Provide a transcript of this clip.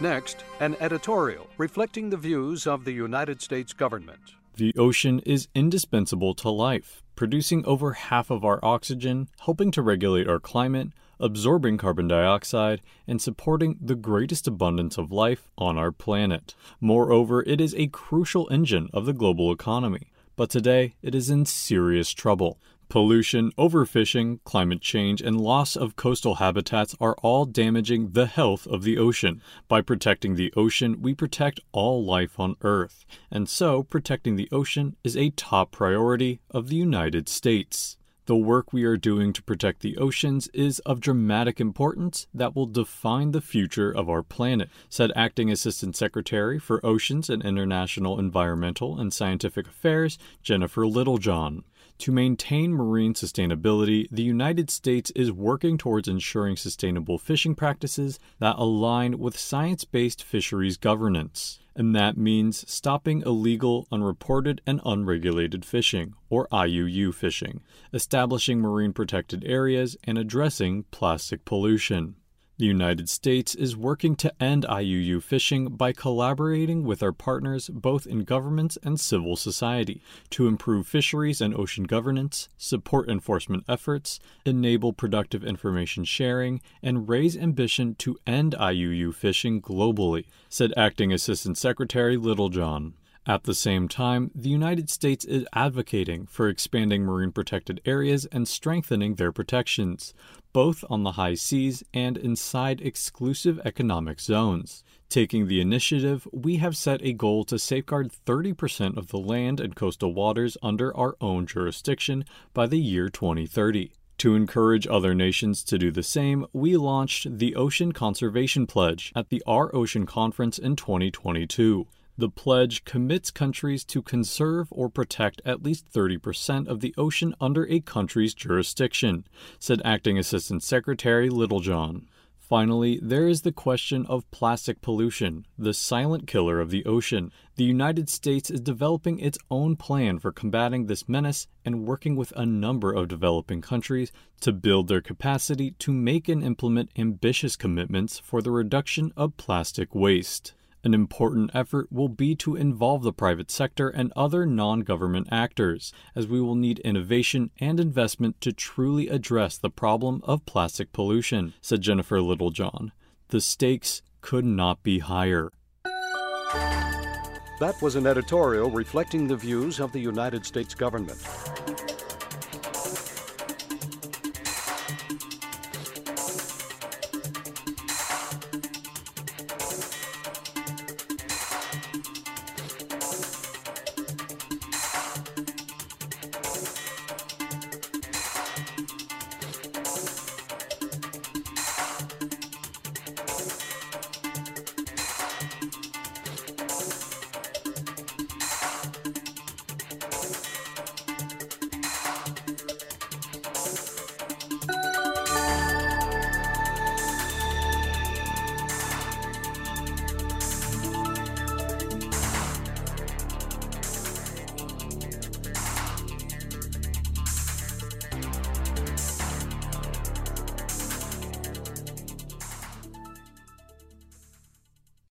Next, an editorial reflecting the views of the United States government. The ocean is indispensable to life, producing over half of our oxygen, helping to regulate our climate, absorbing carbon dioxide, and supporting the greatest abundance of life on our planet. Moreover, it is a crucial engine of the global economy. But today, it is in serious trouble. Pollution, overfishing, climate change, and loss of coastal habitats are all damaging the health of the ocean. By protecting the ocean, we protect all life on Earth. And so, protecting the ocean is a top priority of the United States. The work we are doing to protect the oceans is of dramatic importance that will define the future of our planet, said Acting Assistant Secretary for Oceans and International Environmental and Scientific Affairs, Jennifer Littlejohn. To maintain marine sustainability, the United States is working towards ensuring sustainable fishing practices that align with science-based fisheries governance. And that means stopping illegal, unreported, and unregulated fishing, or IUU fishing, establishing marine protected areas, and addressing plastic pollution. The United States is working to end IUU fishing by collaborating with our partners both in governments and civil society to improve fisheries and ocean governance, support enforcement efforts, enable productive information sharing, and raise ambition to end IUU fishing globally, said Acting Assistant Secretary Littlejohn. At the same time, the United States is advocating for expanding marine protected areas and strengthening their protections, both on the high seas and inside exclusive economic zones. Taking the initiative, we have set a goal to safeguard 30% of the land and coastal waters under our own jurisdiction by the year 2030. To encourage other nations to do the same, we launched the Ocean Conservation Pledge at the Our Ocean Conference in 2022. The pledge commits countries to conserve or protect at least 30% of the ocean under a country's jurisdiction, said Acting Assistant Secretary Littlejohn. Finally, there is the question of plastic pollution, the silent killer of the ocean. The United States is developing its own plan for combating this menace and working with a number of developing countries to build their capacity to make and implement ambitious commitments for the reduction of plastic waste. An important effort will be to involve the private sector and other non-government actors, as we will need innovation and investment to truly address the problem of plastic pollution, said Jennifer Littlejohn. The stakes could not be higher. That was an editorial reflecting the views of the United States government.